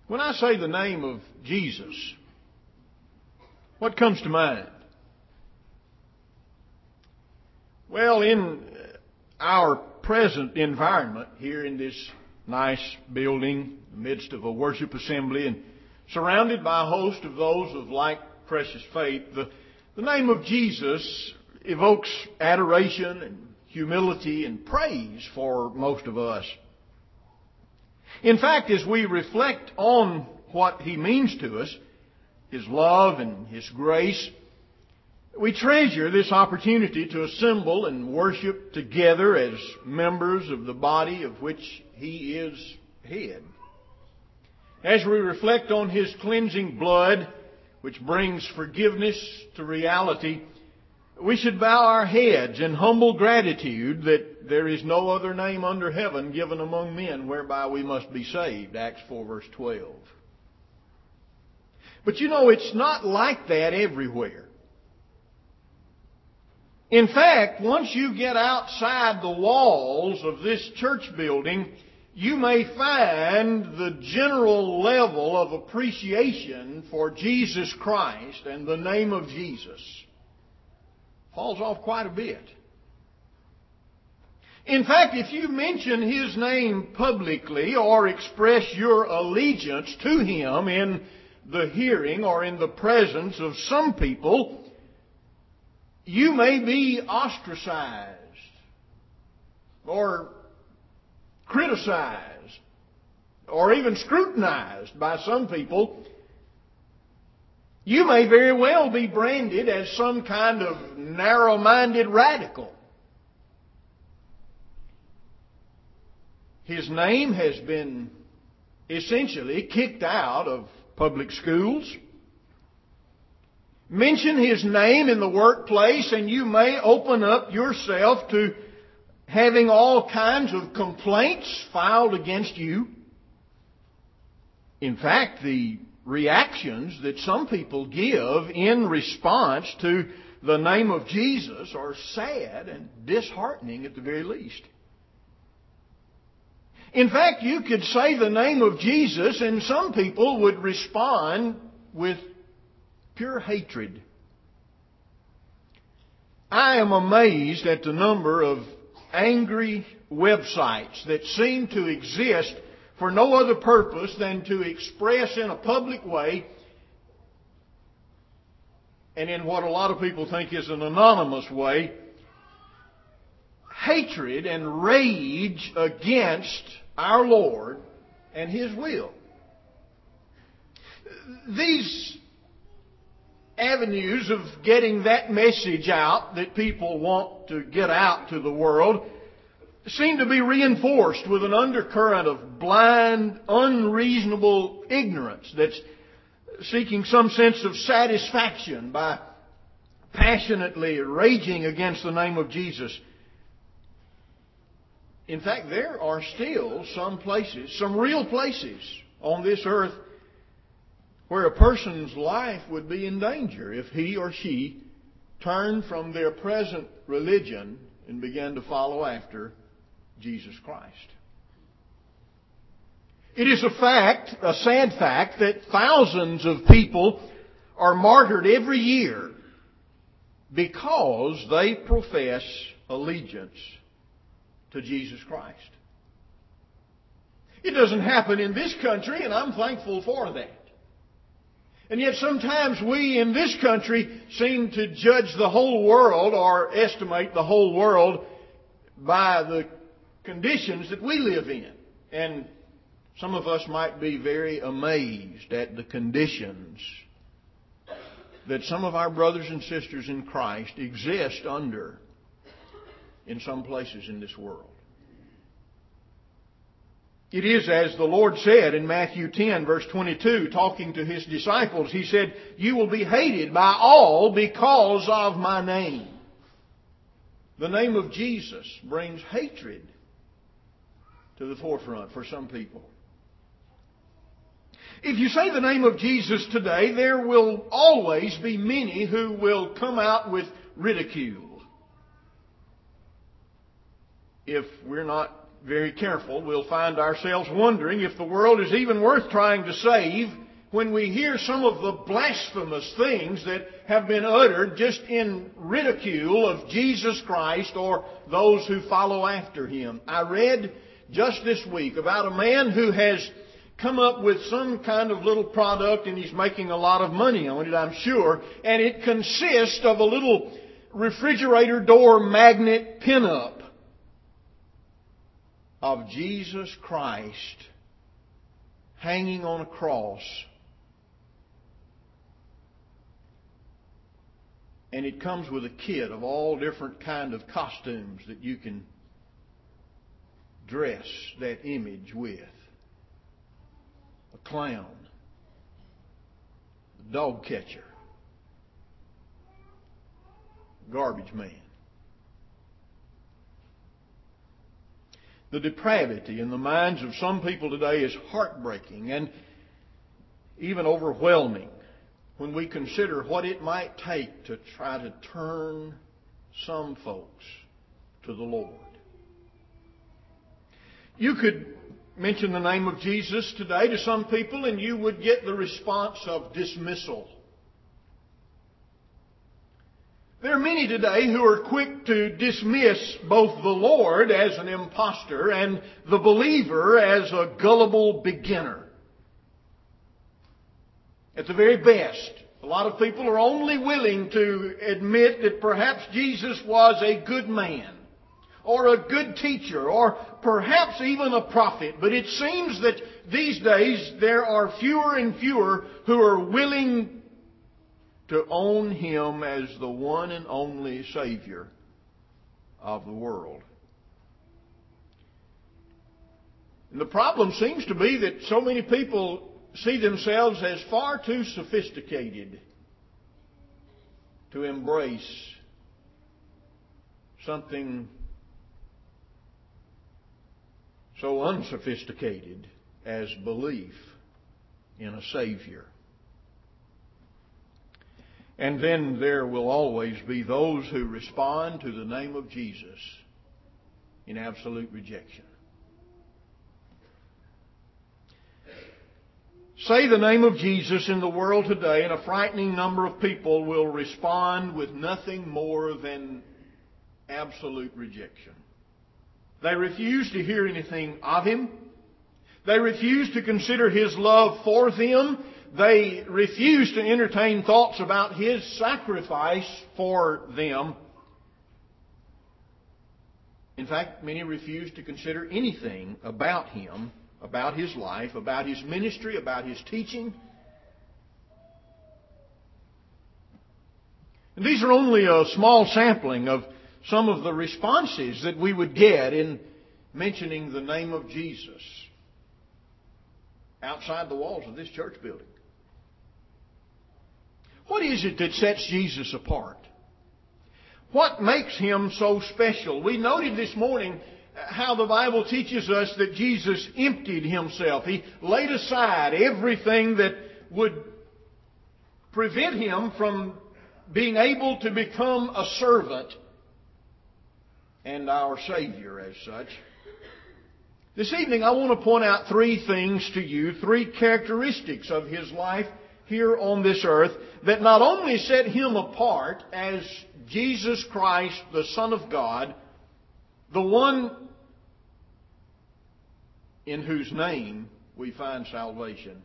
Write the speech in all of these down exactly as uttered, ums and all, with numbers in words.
When I say the name of Jesus, what comes to mind? Well, in our present environment here in this nice building, in the midst of a worship assembly and surrounded by a host of those of like precious faith, the, the name of Jesus evokes adoration and humility and praise for most of us. In fact, as we reflect on what He means to us, His love and His grace, we treasure this opportunity to assemble and worship together as members of the body of which He is head. As we reflect on His cleansing blood, which brings forgiveness to reality, we should bow our heads in humble gratitude that there is no other name under heaven given among men whereby we must be saved. Acts four verse twelve. But you know, it's not like that everywhere. In fact, once you get outside the walls of this church building, you may find the general level of appreciation for Jesus Christ and the name of Jesus falls off quite a bit. In fact, if you mention His name publicly or express your allegiance to Him in the hearing or in the presence of some people, you may be ostracized or criticized or even scrutinized by some people. You may very well be branded as some kind of narrow-minded radical. His name has been essentially kicked out of public schools. Mention His name in the workplace and you may open up yourself to having all kinds of complaints filed against you. In fact, the reactions that some people give in response to the name of Jesus are sad and disheartening at the very least. In fact, you could say the name of Jesus and some people would respond with pure hatred. I am amazed at the number of angry websites that seem to exist for no other purpose than to express in a public way and in what a lot of people think is an anonymous way, hatred and rage against our Lord and His will. These avenues of getting that message out that people want to get out to the world seem to be reinforced with an undercurrent of blind, unreasonable ignorance that's seeking some sense of satisfaction by passionately raging against the name of Jesus. In fact, there are still some places, some real places on this earth where a person's life would be in danger if he or she turned from their present religion and began to follow after Jesus Christ. It is a fact, a sad fact, that thousands of people are martyred every year because they profess allegiance to Jesus Christ. It doesn't happen in this country, and I'm thankful for that. And yet sometimes we in this country seem to judge the whole world or estimate the whole world by the conditions that we live in. And some of us might be very amazed at the conditions that some of our brothers and sisters in Christ exist under in some places in this world. It is as the Lord said in Matthew ten, verse twenty-two, talking to His disciples. He said, "You will be hated by all because of my name." The name of Jesus brings hatred to the forefront for some people. If you say the name of Jesus today, there will always be many who will come out with ridicule if we're not very careful, we'll find ourselves wondering if the world is even worth trying to save when we hear some of the blasphemous things that have been uttered just in ridicule of Jesus Christ or those who follow after Him. I read just this week about a man who has come up with some kind of little product and he's making a lot of money on it, I'm sure, and it consists of a little refrigerator door magnet pinup of Jesus Christ hanging on a cross. And it comes with a kit of all different kind of costumes that you can dress that image with. A clown, a dog catcher, a garbage man. The depravity in the minds of some people today is heartbreaking and even overwhelming when we consider what it might take to try to turn some folks to the Lord. You could mention the name of Jesus today to some people and you would get the response of dismissal. There are many today who are quick to dismiss both the Lord as an impostor and the believer as a gullible beginner. At the very best, a lot of people are only willing to admit that perhaps Jesus was a good man, or a good teacher, or perhaps even a prophet. But it seems that these days there are fewer and fewer who are willing to own Him as the one and only Savior of the world. And the problem seems to be that so many people see themselves as far too sophisticated to embrace something so unsophisticated as belief in a Savior. And then there will always be those who respond to the name of Jesus in absolute rejection. Say the name of Jesus in the world today, and a frightening number of people will respond with nothing more than absolute rejection. They refuse to hear anything of Him. They refuse to consider His love for them. They refuse to entertain thoughts about His sacrifice for them. In fact, many refuse to consider anything about Him, about His life, about His ministry, about His teaching. And these are only a small sampling of some of the responses that we would get in mentioning the name of Jesus outside the walls of this church building. What is it that sets Jesus apart? What makes Him so special? We noted this morning how the Bible teaches us that Jesus emptied Himself. He laid aside everything that would prevent Him from being able to become a servant and our Savior as such. This evening I want to point out three things to you, three characteristics of His life here on this earth that not only set Him apart as Jesus Christ, the Son of God, the one in whose name we find salvation,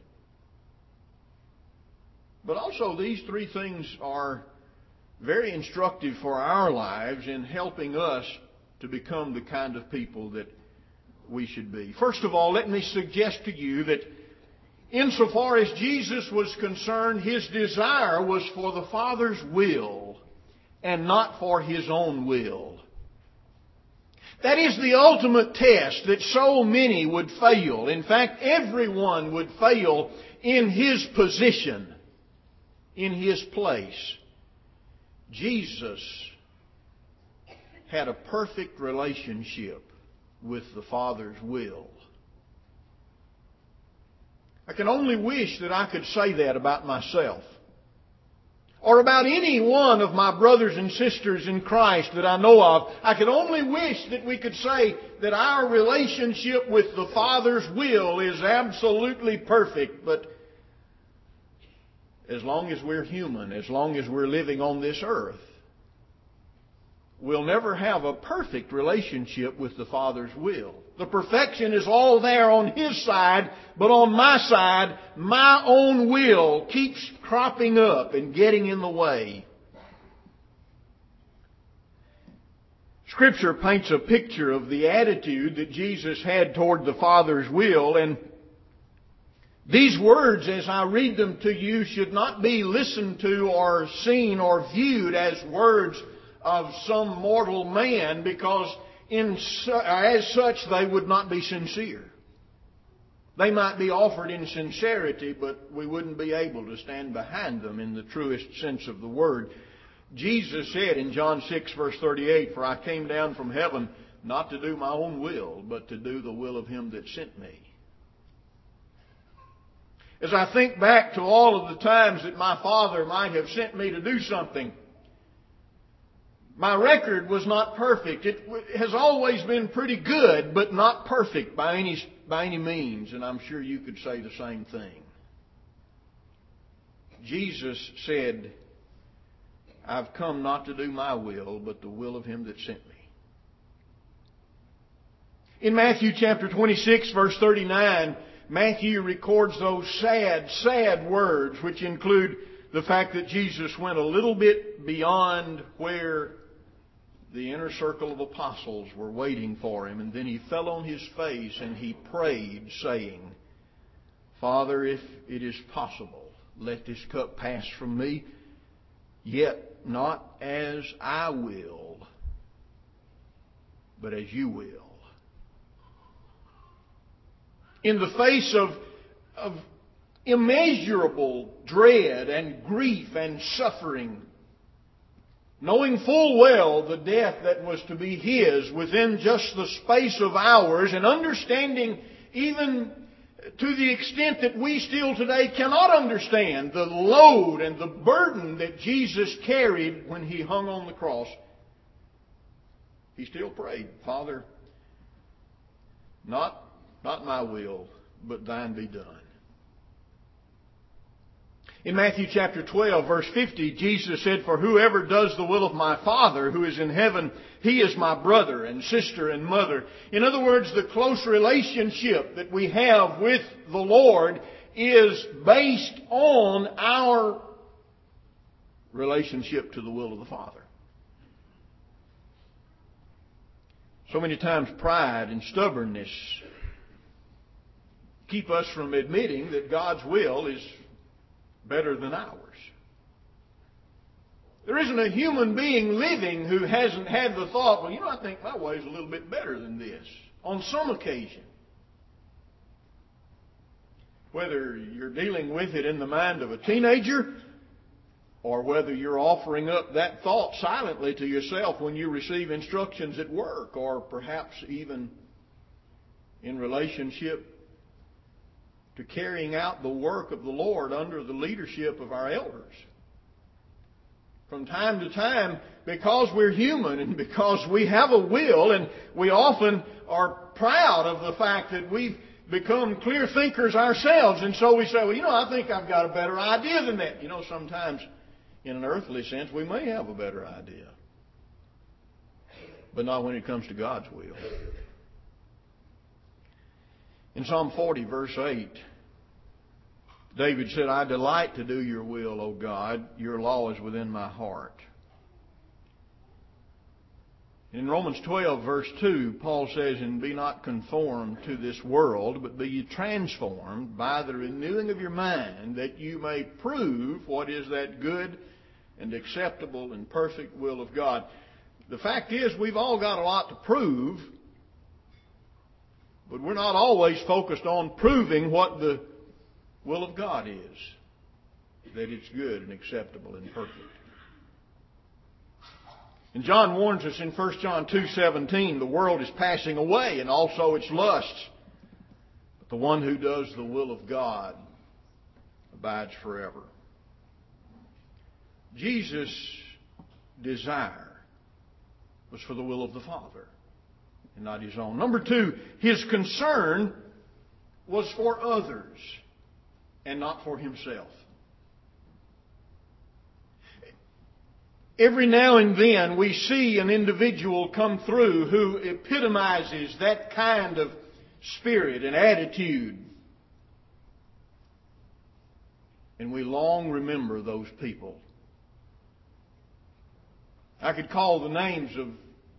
but also these three things are very instructive for our lives in helping us to become the kind of people that we should be. First of all, let me suggest to you that insofar as Jesus was concerned, His desire was for the Father's will and not for His own will. That is the ultimate test that so many would fail. In fact, everyone would fail in His position, in His place. Jesus had a perfect relationship with the Father's will. I can only wish that I could say that about myself. or about any one of my brothers and sisters in Christ that I know of. I could only wish that we could say that our relationship with the Father's will is absolutely perfect. But as long as we're human, as long as we're living on this earth, we'll never have a perfect relationship with the Father's will. The perfection is all there on His side, but on my side, my own will keeps cropping up and getting in the way. Scripture paints a picture of the attitude that Jesus had toward the Father's will, and these words, as I read them to you, should not be listened to or seen or viewed as words of some mortal man, because in su- as such they would not be sincere. They might be offered in sincerity, but we wouldn't be able to stand behind them in the truest sense of the word. Jesus said in John six verse thirty-eight, "For I came down from heaven not to do my own will, but to do the will of Him that sent me." As I think back to all of the times that my Father might have sent me to do something, my record was not perfect. It has always been pretty good, but not perfect by any, by any means. And I'm sure you could say the same thing. Jesus said, "I've come not to do my will, but the will of Him that sent me." In Matthew chapter twenty-six, verse thirty-nine, Matthew records those sad, sad words, which include the fact that Jesus went a little bit beyond where the inner circle of apostles were waiting for Him, and then He fell on His face and He prayed, saying, "Father, if it is possible, let this cup pass from me, yet not as I will, but as You will." In the face of, of immeasurable dread and grief and suffering, knowing full well the death that was to be His within just the space of hours, and understanding even to the extent that we still today cannot understand the load and the burden that Jesus carried when He hung on the cross, He still prayed, "Father, not, not my will, but Thine be done." In Matthew chapter twelve, verse fifty, Jesus said, "For whoever does the will of my Father who is in heaven, he is my brother and sister and mother." In other words, the close relationship that we have with the Lord is based on our relationship to the will of the Father. So many times pride and stubbornness keep us from admitting that God's will is better than ours. There isn't a human being living who hasn't had the thought, "Well, you know, I think my way is a little bit better than this," on some occasion. Whether you're dealing with it in the mind of a teenager, or whether you're offering up that thought silently to yourself when you receive instructions at work, or perhaps even in relationship to carrying out the work of the Lord under the leadership of our elders. From time to time, because we're human and because we have a will, and we often are proud of the fact that we've become clear thinkers ourselves, and so we say, "Well, you know, I think I've got a better idea than that." You know, sometimes in an earthly sense we may have a better idea, but not when it comes to God's will. In Psalm forty, verse eight, David said, "I delight to do Your will, O God. Your law is within my heart." In Romans twelve, verse two, Paul says, "And be not conformed to this world, but be ye transformed by the renewing of your mind, that you may prove what is that good and acceptable and perfect will of God." The fact is, we've all got a lot to prove, but we're not always focused on proving what the will of God is, that it's good and acceptable and perfect. And John warns us in First John two seventeen, "The world is passing away, and also its lusts, but the one who does the will of God abides forever." Jesus' desire was for the will of the Father and not his own. Number two, his concern was for others and not for himself. Every now and then we see an individual come through who epitomizes that kind of spirit and attitude. And we long remember those people. I could call the names of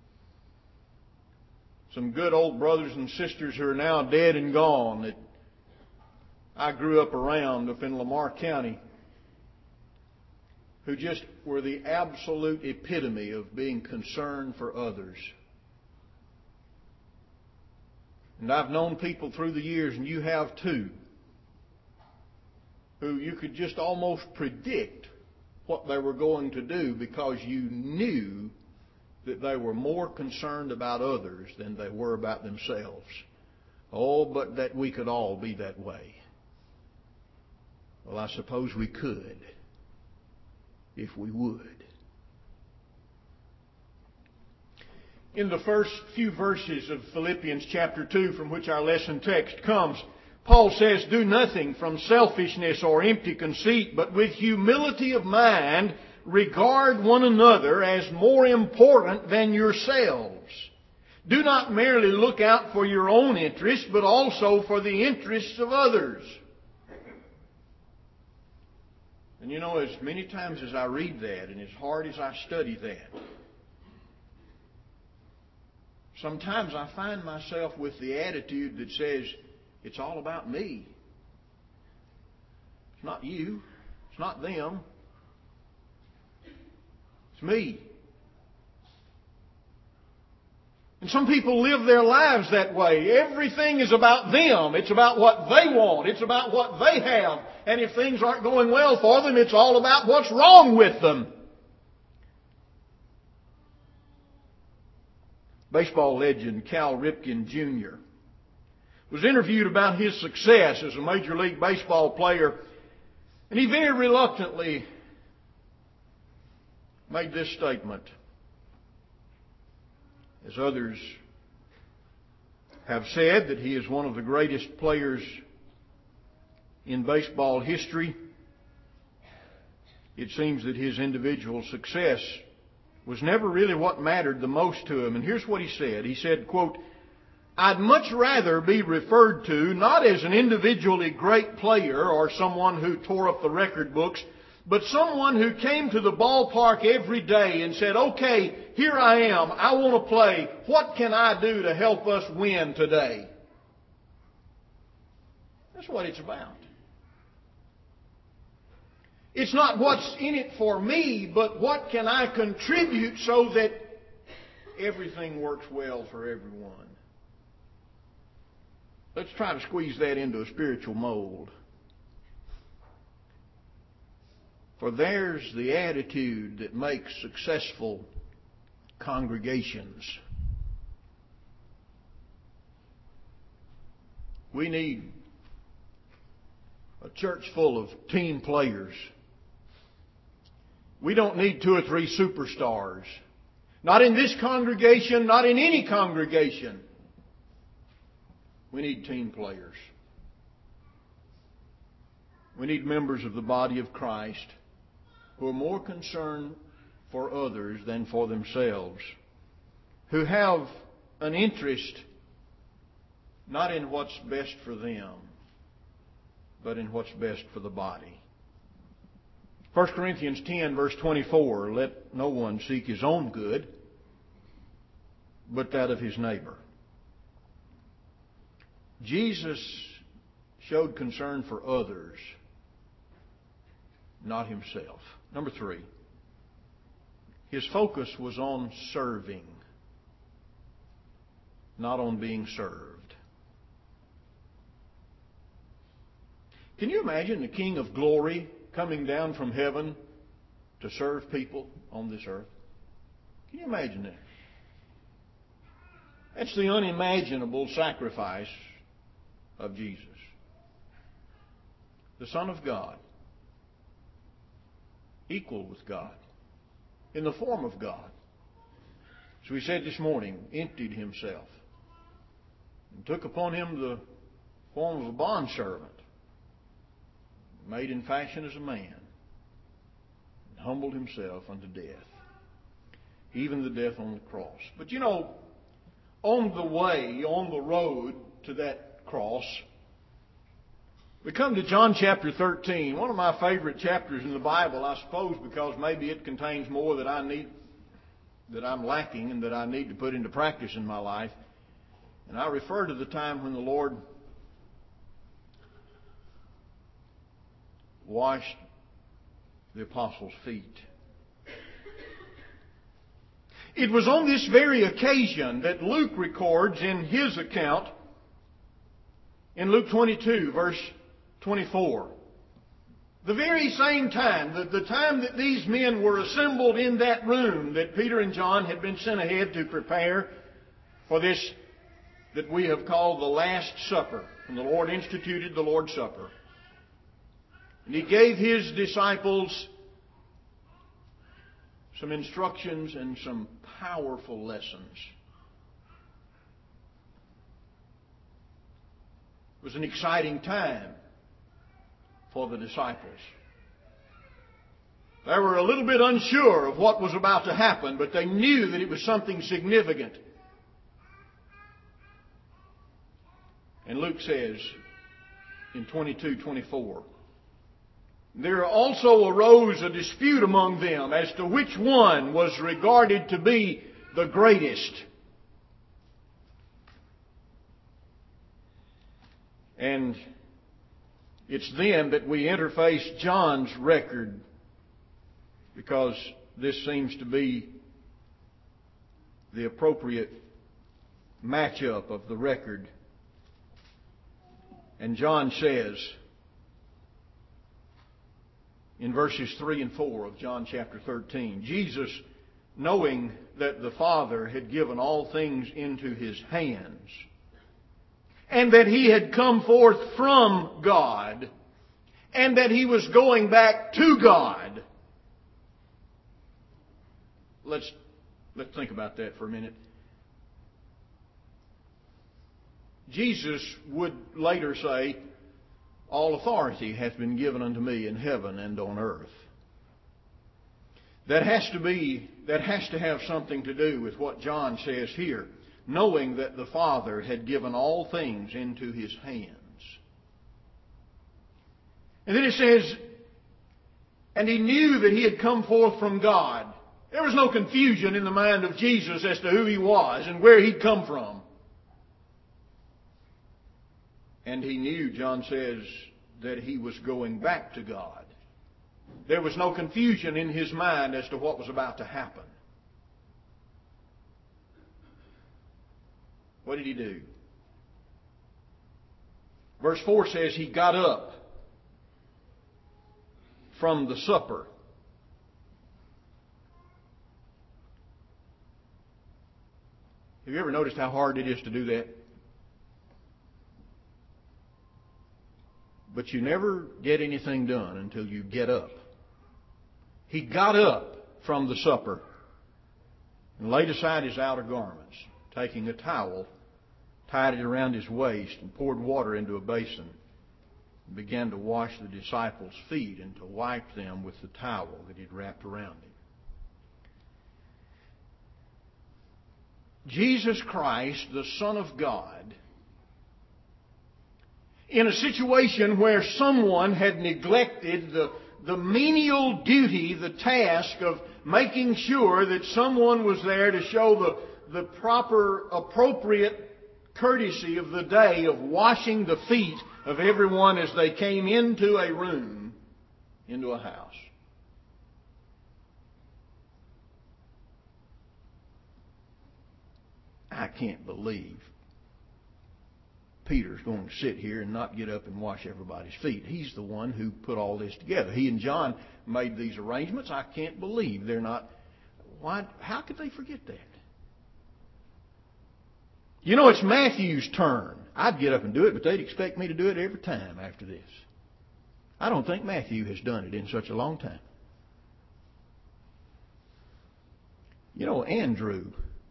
some good old brothers and sisters who are now dead and gone that I grew up around up in Lamar County, who just were the absolute epitome of being concerned for others. And I've known people through the years, and you have too, who you could just almost predict what they were going to do because you knew that they were more concerned about others than they were about themselves. Oh, but that we could all be that way. Well, I suppose we could, if we would. In the first few verses of Philippians chapter two, from which our lesson text comes, Paul says, "Do nothing from selfishness or empty conceit, but with humility of mind regard one another as more important than yourselves. Do not merely look out for your own interests, but also for the interests of others." And you know, as many times as I read that and as hard as I study that, sometimes I find myself with the attitude that says, it's all about me. It's not you. It's not them. It's me. And some people live their lives that way. Everything is about them. It's about what they want. It's about what they have. And if things aren't going well for them, it's all about what's wrong with them. Baseball legend Cal Ripken Junior was interviewed about his success as a Major League Baseball player, and he very reluctantly made this statement. As others have said, that he is one of the greatest players in baseball history. It seems that his individual success was never really what mattered the most to him. And here's what he said. He said, quote, "I'd much rather be referred to not as an individually great player or someone who tore up the record books, but someone who came to the ballpark every day and said, okay, here I am. I want to play. What can I do to help us win today?" That's what it's about. It's not what's in it for me, but what can I contribute so that everything works well for everyone. Let's try to squeeze that into a spiritual mold. For there's the attitude that makes successful congregations. We need a church full of team players. We don't need two or three superstars. Not in this congregation, not in any congregation. We need team players. We need members of the body of Christ who are more concerned for others than for themselves, who have an interest not in what's best for them, but in what's best for the body. First Corinthians ten, verse twenty-four, "Let no one seek his own good, but that of his neighbor." Jesus showed concern for others, not himself. Number three, his focus was on serving, not on being served. Can you imagine the King of Glory coming down from heaven to serve people on this earth? Can you imagine that? That's the unimaginable sacrifice of Jesus, the Son of God, equal with God, in the form of God. As we said this morning, emptied himself and took upon him the form of a bondservant, made in fashion as a man, and humbled himself unto death, even the death on the cross. But you know, on the way, on the road to that cross, we come to John chapter thirteen, one of my favorite chapters in the Bible, I suppose, because maybe it contains more that I need, that I'm lacking and that I need to put into practice in my life. And I refer to the time when the Lord washed the apostles' feet. It was on this very occasion that Luke records in his account, in Luke twenty-two, verse twenty-four. The very same time, the, the time that these men were assembled in that room that Peter and John had been sent ahead to prepare for this that we have called the Last Supper. And the Lord instituted the Lord's Supper. And He gave His disciples some instructions and some powerful lessons. It was an exciting time for the disciples. They were a little bit unsure of what was about to happen, but they knew that it was something significant. And Luke says in twenty-two twenty-four, there also arose a dispute among them as to which one was regarded to be the greatest. And it's then that we interface John's record, because this seems to be the appropriate matchup of the record. And John says, in verses three and four of John chapter thirteen, Jesus, knowing that the Father had given all things into His hands, and that He had come forth from God, and that He was going back to God. Let's, let's think about that for a minute. Jesus would later say, all authority hath been given unto me in heaven and on earth. That has to be, that has to have something to do with what John says here, knowing that the Father had given all things into His hands. And then it says, and He knew that He had come forth from God. There was no confusion in the mind of Jesus as to who He was and where He'd come from. And He knew, John says, that He was going back to God. There was no confusion in His mind as to what was about to happen. What did He do? Verse four says He got up from the supper. Have you ever noticed how hard it is to do that? But you never get anything done until you get up. He got up from the supper and laid aside his outer garments, taking a towel, tied it around his waist, and poured water into a basin, and began to wash the disciples' feet and to wipe them with the towel that he'd wrapped around him. Jesus Christ, the Son of God, in a situation where someone had neglected the, the menial duty, the task of making sure that someone was there to show the, the proper, appropriate courtesy of the day of washing the feet of everyone as they came into a room, into a house. I can't believe Peter's going to sit here and not get up and wash everybody's feet. He's the one who put all this together. He and John made these arrangements. I can't believe they're not... Why? How could they forget that? You know, it's Matthew's turn. I'd get up and do it, but they'd expect me to do it every time after this. I don't think Matthew has done it in such a long time. You know, Andrew,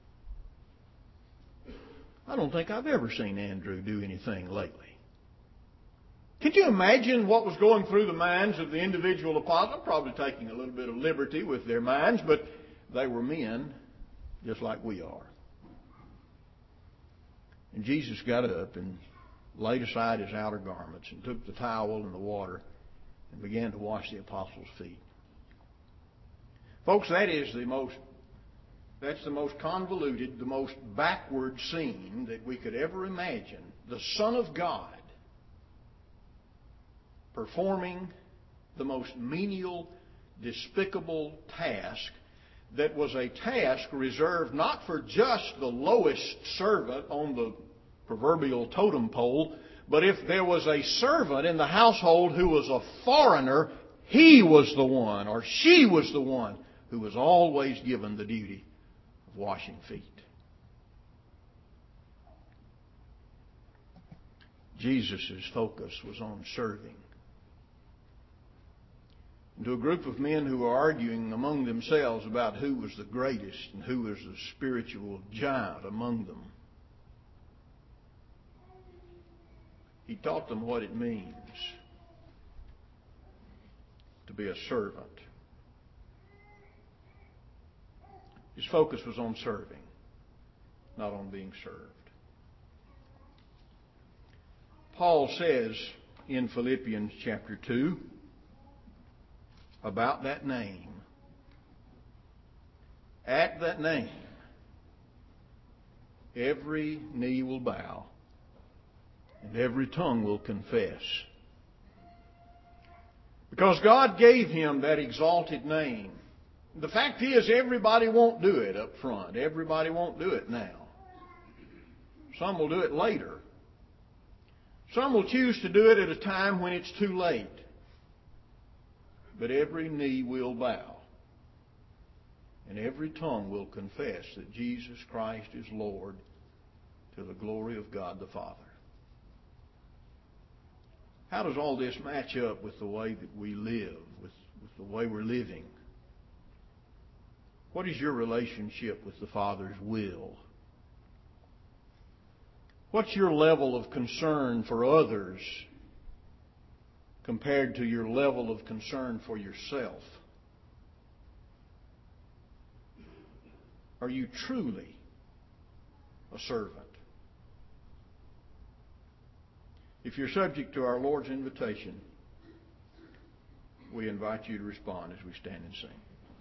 I don't think I've ever seen Andrew do anything lately. Can you imagine what was going through the minds of the individual apostles? I'm probably taking a little bit of liberty with their minds, but they were men just like we are. And Jesus got up and laid aside his outer garments and took the towel and the water and began to wash the apostles' feet. Folks, that is the most, that's the most convoluted, the most backward scene that we could ever imagine. The Son of God performing the most menial, despicable task that was a task reserved not for just the lowest servant on the proverbial totem pole, but if there was a servant in the household who was a foreigner, he was the one, or she was the one, who was always given the duty of washing feet. Jesus' focus was on serving. And to a group of men who were arguing among themselves about who was the greatest and who was the spiritual giant among them, he taught them what it means to be a servant. His focus was on serving, not on being served. Paul says in Philippians chapter two about that name, at that name, every knee will bow and every tongue will confess. Because God gave him that exalted name. The fact is, everybody won't do it up front. Everybody won't do it now. Some will do it later. Some will choose to do it at a time when it's too late. But every knee will bow. And every tongue will confess that Jesus Christ is Lord, to the glory of God the Father. How does all this match up with the way that we live, with, with the way we're living? What is your relationship with the Father's will? What's your level of concern for others compared to your level of concern for yourself? Are you truly a servant? If you're subject to our Lord's invitation, we invite you to respond as we stand and sing.